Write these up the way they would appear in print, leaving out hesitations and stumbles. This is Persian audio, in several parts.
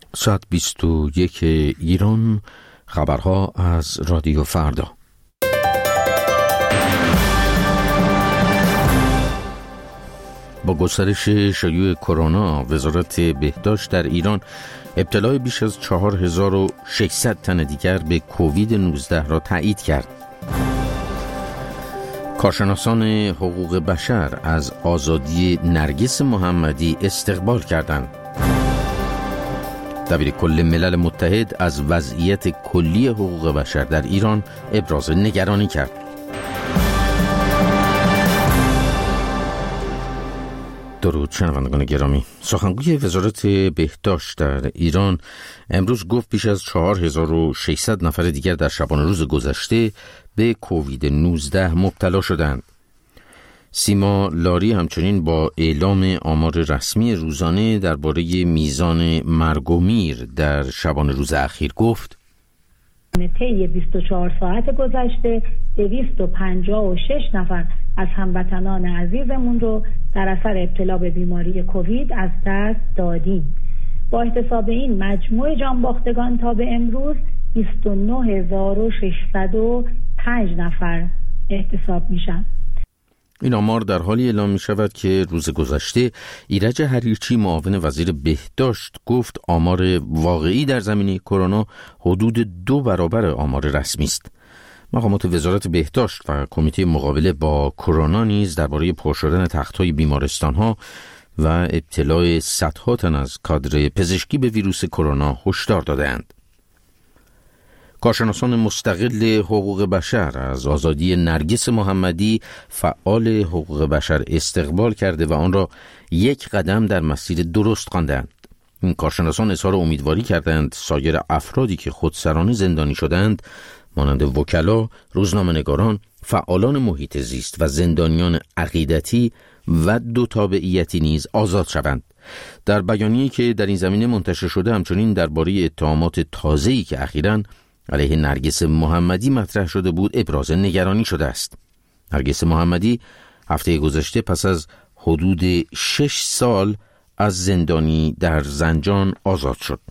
ساعت 21 ایران. خبرها از رادیو فردا. با گسترش شیوع کرونا، وزارت بهداشت در ایران ابتلای بیش از 4600 تن دیگر به کووید 19 را تایید کرد. کارشناسان حقوق بشر از آزادی نرگس محمدی استقبال کردند. دبیرکل ملل متحد از وضعیت کلی حقوق بشر در ایران ابراز نگرانی کرد. درود شنوندگان گرامی. سخنگوی وزارت بهداشت در ایران امروز گفت بیش از 4600 نفر دیگر در شبانه روز گذشته به کووید 19 مبتلا شدند. سیما لاری همچنین با اعلام آمار رسمی روزانه درباره میزان مرگ و میر در شبانه روز اخیر گفت: طی 24 ساعت گذشته 256 نفر از هموطنان عزیزمون رو در اثر ابتلا به بیماری کووید از دست دادیم. با احتساب این مجموع جانباختگان تا به امروز 29605 نفر احتساب میشن. این آمار در حالی اعلام می شود که روز گذشته ایرج حریرچی معاون وزیر بهداشت گفت آمار واقعی در زمینه کرونا حدود 2 برابر آمار رسمی است. مقامات وزارت بهداشت و کمیته مقابله با کرونا نیز درباره پر شدن تخت‌های بیمارستان‌ها و ابتلای صدها تن از کادر پزشکی به ویروس کرونا هشدار داده‌اند. کارشناسان مستقل حقوق بشر از آزادی نرگس محمدی فعال حقوق بشر استقبال کرده و آن را یک قدم در مسیر درست خواندند. این کارشناسان اظهار امیدواری کردند سایر افرادی که خودسرانه زندانی شدند مانند وکلا، روزنامه‌نگاران، فعالان محیط زیست و زندانیان عقیدتی و دو تابعیتی نیز آزاد شوند. در بیانیه‌ای که در این زمینه منتشر شده همچنین درباره اتهامات تازه‌ای که اخیراً علیه نرگس محمدی مطرح شده بود ابراز نگرانی شده است. نرگس محمدی هفته گذشته پس از حدود 6 سال از زندانی در زنجان آزاد شد.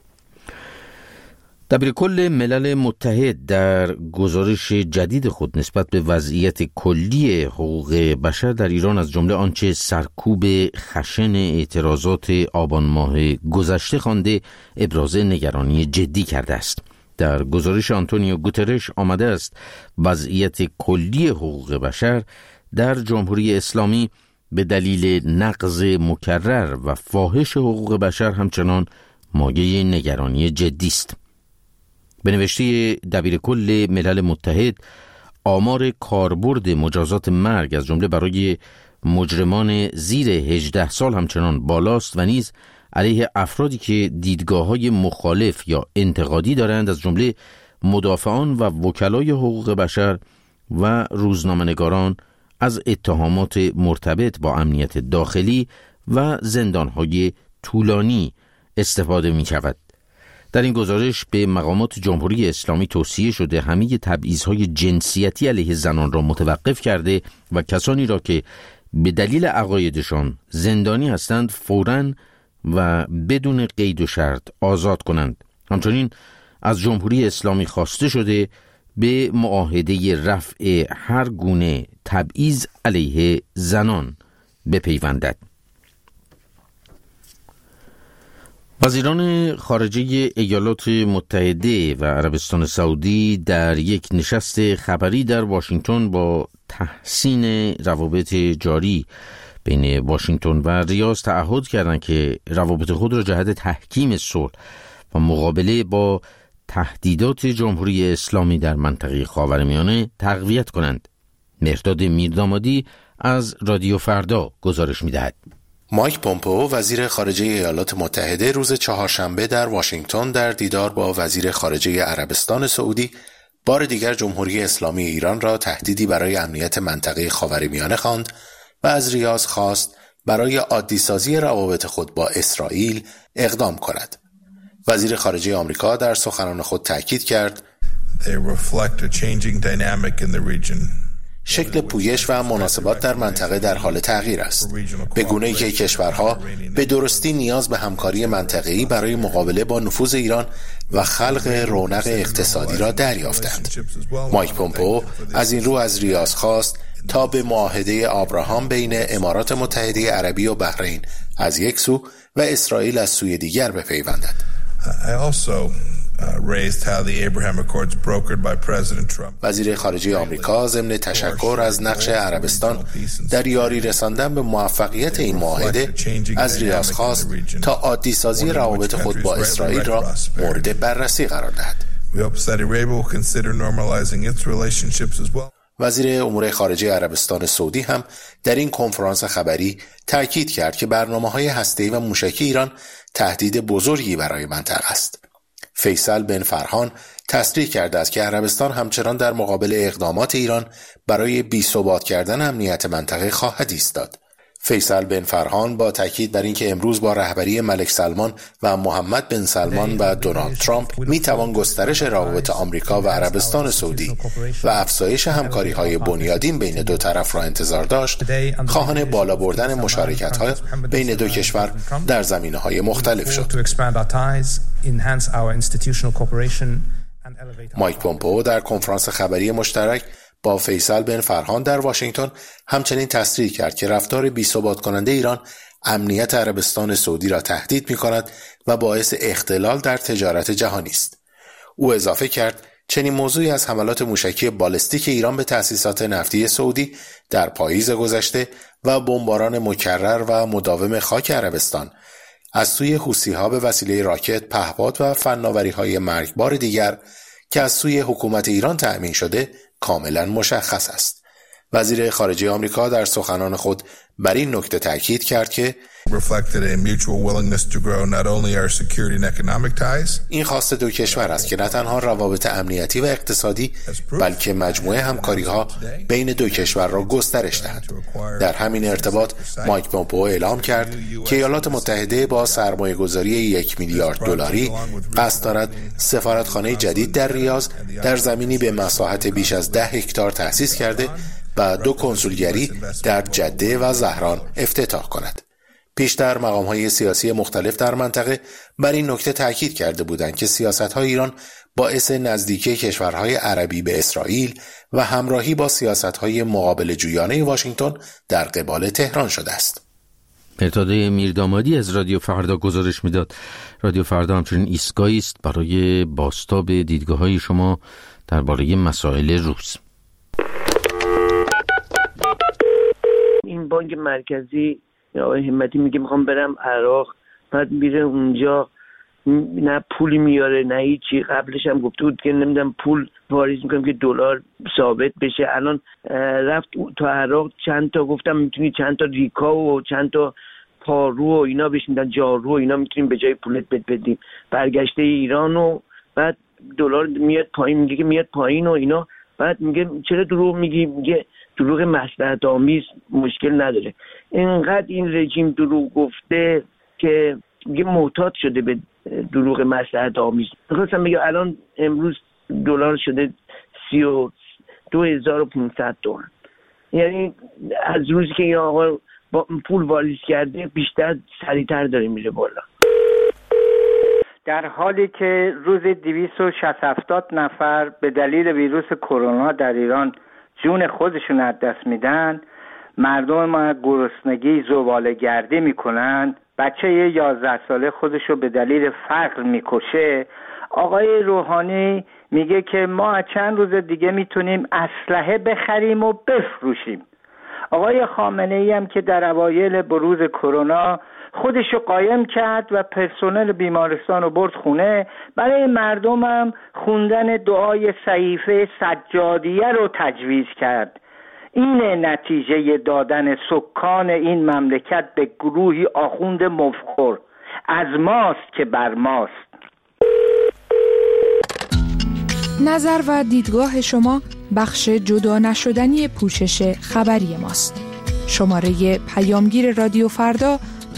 دبیرکل ملل متحد در گزارش جدید خود نسبت به وضعیت کلی حقوق بشر در ایران از جمله آنچه سرکوب خشن اعتراضات آبان ماه گذشته خوانده ابراز نگرانی جدی کرده است. در گزارش آنتونیو گوترش آمده است وضعیت کلی حقوق بشر در جمهوری اسلامی به دلیل نقض مکرر و فاحش حقوق بشر همچنان مایه نگرانی جدی است. به نوشته دبیرکل ملل متحد آمار کاربرد مجازات مرگ از جمله برای مجرمان زیر 18 سال همچنان بالاست و نیز علیه افرادی که دیدگاه‌های مخالف یا انتقادی دارند از جمله مدافعان و وکلای حقوق بشر و روزنامه‌نگاران از اتهامات مرتبط با امنیت داخلی و زندان‌های طولانی استفاده می‌شود. در این گزارش به مقامات جمهوری اسلامی توصیه شده همه تبعیض‌های جنسیتی علیه زنان را متوقف کرده و کسانی را که به دلیل عقایدشان زندانی هستند فوراً و بدون قید و شرط آزاد کنند. همچنین از جمهوری اسلامی خواسته شده به معاهده رفع هر گونه تبعیض علیه زنان بپیوندد. وزیران خارجه ایالات متحده و عربستان سعودی در یک نشست خبری در واشنگتن با تحسین روابط جاری بین واشنگتن و ریاض تعهد کردند که روابط خود را جهت تحکیم صلح و مقابله با تهدیدات جمهوری اسلامی در منطقه خاورمیانه تقویت کنند. مهرداد میردامادی از رادیو فردا گزارش می‌دهد. مایک پومپئو وزیر خارجه ایالات متحده روز چهارشنبه در واشنگتن در دیدار با وزیر خارجه عربستان سعودی بار دیگر جمهوری اسلامی ایران را تهدیدی برای امنیت منطقه خاورمیانه خواند و از ریاض خواست برای عادی‌سازی روابط خود با اسرائیل اقدام کند. وزیر خارجه آمریکا در سخنان خود تاکید کرد: They reflect a changing dynamic in the region. شکل پویش و مناسبات در منطقه در حال تغییر است، به گونه‌ای که کشورها به درستی نیاز به همکاری منطقه‌ای برای مقابله با نفوذ ایران و خلق رونق اقتصادی را دریافتند. مایک پومپئو از این رو از ریاض خواست تا به معاهده آبراهام بین امارات متحده عربی و بحرین از یک سو و اسرائیل از سوی دیگر بپیوندد. وزیر خارجه آمریکا ضمن تشکر از نقش عربستان در یاری رساندن به موفقیت این معاهده از ریاض خواست تا عادی سازی روابط خود با اسرائیل را مورد بررسی قرار دهد. وزیر امور خارجه عربستان سعودی هم در این کنفرانس خبری تاکید کرد که برنامه‌های هسته‌ای و موشکی ایران تهدید بزرگی برای منطقه است. فیصل بن فرحان تصریح کرده است که عربستان همچنان در مقابل اقدامات ایران برای بی‌ثبات کردن امنیت منطقه خواهد ایستاد. فیصل بن فرحان با تاکید بر اینکه امروز با رهبری ملک سلمان و محمد بن سلمان و دونالد ترامپ میتوان گسترش روابط آمریکا و عربستان سعودی و افزایش همکاری‌های بنیادین بین دو طرف را انتظار داشت، خواهان بالا بردن مشارکت‌ها بین دو کشور در زمینه‌های مختلف شد. مایک پومپئو در کنفرانس خبری مشترک با فیصل بن فرحان در واشنگتن همچنین تصریح کرد که رفتار بی‌ثبات کننده ایران امنیت عربستان سعودی را تهدید می‌کند و باعث اختلال در تجارت جهانی است. او اضافه کرد چنین موضوعی از حملات موشکی بالستیک ایران به تأسیسات نفتی سعودی در پاییز گذشته و بمباران مکرر و مداوم خاک عربستان از سوی حوثی‌ها به وسیله راکت، پهپاد و فناوری‌های مرگبار دیگر که از سوی حکومت ایران تأمین شده کاملا مشخص است. وزیر خارجه آمریکا در سخنان خود بر این نکته تاکید کرد که این خواست دو کشور است که نه تنها روابط امنیتی و اقتصادی بلکه مجموعه همکاری‌ها بین دو کشور را گسترش دهد. در همین ارتباط مایک پومپئو اعلام کرد که ایالات متحده با سرمایه‌گذاری 1 میلیارد دلاری قصد دارد سفارتخانه جدید در ریاض در زمینی به مساحت بیش از 10 هکتار تأسیس کرده و 2 کنسولگری در جده و زهران افتتاح کند. پیشتر مقام‌های سیاسی مختلف در منطقه بر این نکته تاکید کرده بودند که سیاست‌های ایران باعث نزدیکی کشورهای عربی به اسرائیل و همراهی با سیاست‌های مقابل جویانه واشنگتن در قبال تهران شده است. مرتضی میردامادی از رادیو فردا گزارش میداد. رادیو فردا همچنین ایستگاهی است برای بازتاب دیدگاه‌های شما درباره مسائل روز. این بانک مرکزی آقای همتی میگه میخوام برم عراق، بعد میره اونجا نه پولی میاره نه هیچی. قبلش هم گفته بود که نمیدونم پول واریز میکنم که دلار ثابت بشه. الان رفت تو عراق چند تا گفتم میتونی چند تا ریکا و چند تا پارو و اینا بشیندن، جارو و اینا میتونیم به جای پولت بدیم. برگشته ایران و بعد دلار میاد پایین، میگه که میاد پایین و اینا. بعد میگه چرا دروغ میگی؟ میگه دروغ مصلحت آمیز مشکل نداره. اینقدر این رژیم دروغ گفته که میگه محتاط شده به دروغ مصلحت آمیز. میخواستم بگم الان امروز دلار شده 32,500 تومان. یعنی از روزی که این آقا با پول واریز کرده بیشتر سریعتر داره میره بالا. در حالی که روز 260 نفر به دلیل ویروس کرونا در ایران جون خودشون از دست میدن، مردم ما گرسنگی زباله‌گردی میکنن، بچه 11 ساله خودشو به دلیل فقر میکشه، آقای روحانی میگه که ما چند روز دیگه میتونیم اسلحه بخریم و بفروشیم. آقای خامنه‌ای هم که در اوایل بروز کرونا خودشو قایم کرد و پرسنل بیمارستان رو برد خونه، برای مردم هم خوندن دعای صحیفه سجادیه رو تجویز کرد. این نتیجه دادن سکان این مملکت به گروهی آخوند مفخر. از ماست که بر ماست. نظر و دیدگاه شما بخش جدا نشدنی پوشش خبری ماست. شماره پیامگیر رادیو فردا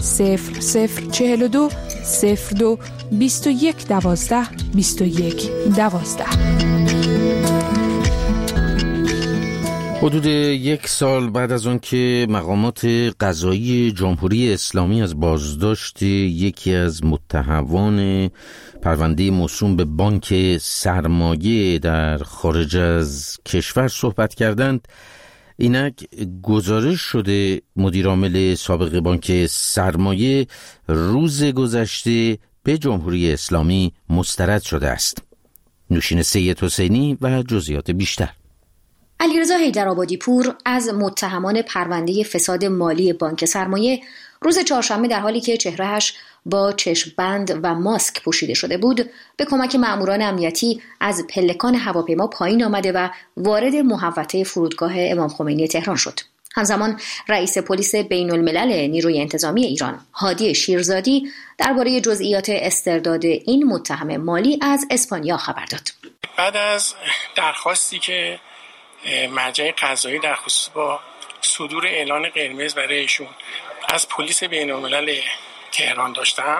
0042 02 21 12 21 12. حدود 1 سال بعد از آن که مقامات قضایی جمهوری اسلامی از بازداشت یکی از متهمان پرونده موسوم به بانک سرمایه در خارج از کشور صحبت کردند، اینک گزارش شده مدیرعامل سابق بانک سرمایه روز گذشته به جمهوری اسلامی مسترد شده است. نوشین سید حسینی و جزئیات بیشتر. علیرضا حیدرآبادی پور از متهمان پرونده فساد مالی بانک سرمایه روز چهارشنبه در حالی که چهرهش با چشم‌بند و ماسک پوشیده شده بود به کمک مأموران امنیتی از پلکان هواپیما پایین آمده و وارد محوطه فرودگاه امام خمینی تهران شد. همزمان رئیس پلیس بین الملل نیروی انتظامی ایران هادی شیرزادی درباره جزئیات استرداد این متهم مالی از اسپانیا خبر داد. بعد از درخواستی که مرجع قضایی در خصوص با صدور اعلان قرمز برای ایشون از پلیس بین الملل تهران داشتن،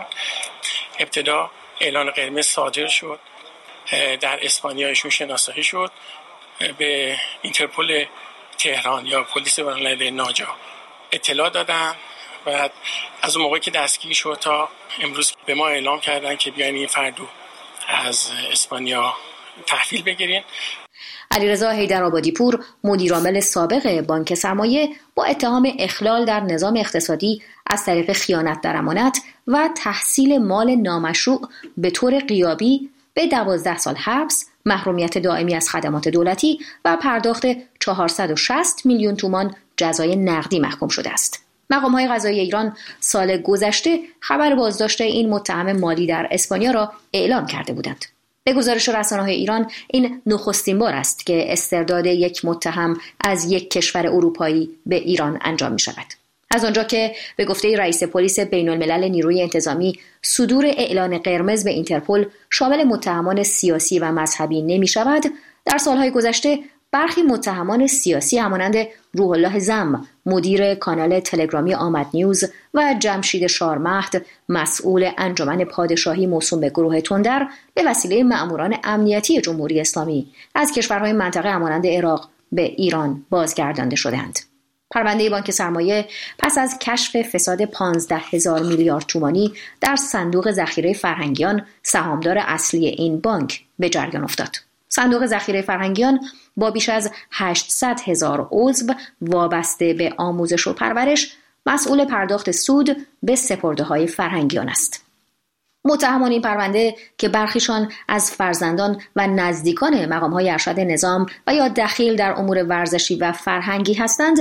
ابتدا اعلان قرمز صادر شد، در اسپانیا ایشون شناسایی شد، به اینترپل تهران یا پلیس بین الملل ناجا اطلاع دادن و از اون موقعی که دستگیر شد تا امروز به ما اعلام کردن که بیاین این فردو از اسپانیا تحویل بگیرین. علیرضا حیدرآبادی پور مدیرعامل سابق بانک سرمایه با اتهام اخلال در نظام اقتصادی از طریق خیانت در امانت و تحصیل مال نامشروع به طور غیابی به 12 سال حبس، محرومیت دائمی از خدمات دولتی و پرداخت 460 میلیون تومان جزای نقدی محکوم شده است. مقام‌های قضایی ایران سال گذشته خبر بازداشت این متهم مالی در اسپانیا را اعلام کرده بودند. به گزارش رسانه‌های ایران این نخستین بار است که استرداد یک متهم از یک کشور اروپایی به ایران انجام می شود. از آنجا که به گفته رئیس پلیس بین الملل نیروی انتظامی صدور اعلان قرمز به اینترپل شامل متهمان سیاسی و مذهبی نمی شود، در سالهای گذشته برخی متهمان سیاسی همانند روح الله زم، مدیر کانال تلگرامی آمد نیوز و جمشید شارمهد، مسئول انجمن پادشاهی موسوم به گروه تندر، به وسیله مأموران امنیتی جمهوری اسلامی از کشورهای منطقه همانند عراق به ایران بازگردانده شدند. پرونده بانک سرمایه پس از کشف فساد 15,000 میلیارد تومانی در صندوق ذخیره فرهنگیان، سهامدار اصلی این بانک، به جریان افتاد. صندوق ذخیره فرهنگیان با بیش از 800,000 عضو وابسته به آموزش و پرورش مسئول پرداخت سود به سپرده‌های فرهنگیان است. متهمان این پرونده که برخیشان از فرزندان و نزدیکان مقام‌های ارشد نظام و یا دخیل در امور ورزشی و فرهنگی هستند،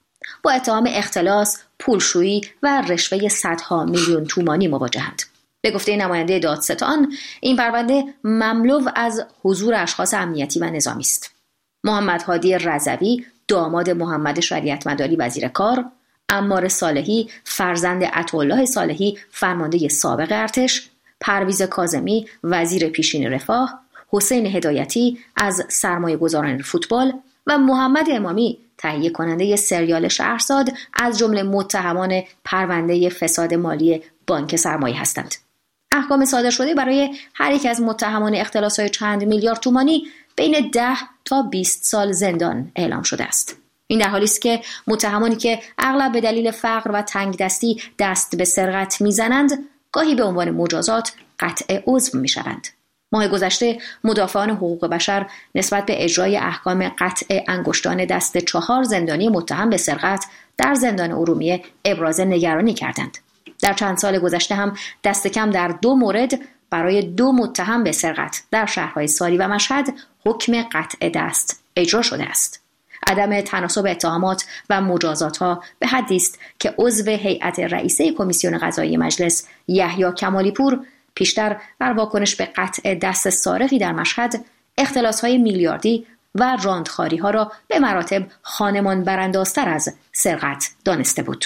با اتهام اختلاس، پولشویی و رشوه صدها میلیون تومانی مواجهند. به گفته نماینده دادستان، این پرونده مملو از حضور اشخاص امنیتی و نظامی است. محمد هادی رضوی، داماد محمد شریعتمداری وزیر کار، عمار صالحی، فرزند عطاالله صالحی فرمانده سابق ارتش، پرویز کاظمی، وزیر پیشین رفاه، حسین هدایتی از سرمایه‌گذاران فوتبال و محمد امامی، تهیه کننده سریال شهرزاد، از جمله متهمان پرونده فساد مالی بانک سرمایه هستند. احکام صادر شده برای هر یک از متهمان اختلاس‌های چند میلیارد تومانی بین 10 تا 20 سال زندان اعلام شده است. این در حالی است که متهمانی که اغلب به دلیل فقر و تنگدستی دست به سرقت میزنند، گاهی به عنوان مجازات قطع عضو میشوند. ماه گذشته مدافعان حقوق بشر نسبت به اجرای احکام قطع انگشتان دست 4 زندانی متهم به سرقت در زندان ارومیه ابراز نگرانی کردند. در چند سال گذشته هم دست کم در 2 مورد برای 2 متهم به سرقت در شهرهای ساری و مشهد حکم قطع دست اجرا شده است. عدم تناسب اتهامات و مجازات‌ها به حدی است که عضو هیئت رئیسه کمیسیون قضایی مجلس یحیی کمالی پور پیشتر در واکنش به قطع دست سارقی در مشهد، اختلاس‌های میلیاردی و راندخاری‌ها را به مراتب خانمان براندازتر از سرقت دانسته بود.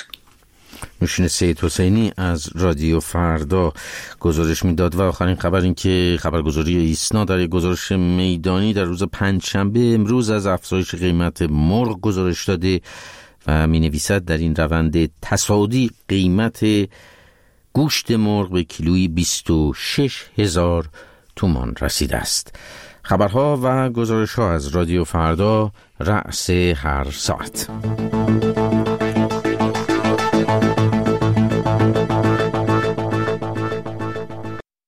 نوشین سید حسینی از رادیو فردا گزارش میداد. و آخرین خبر این که خبرگزاری ایسنا در یک گزارش میدانی در روز پنجشنبه امروز از افزایش قیمت مرغ گزارش داده و می نویسد در این روند تصاعدی قیمت گوشت مرغ به کیلویی 26,000 تومان رسیده است. خبرها و گزارش‌ها از رادیو فردا رأس هر ساعت.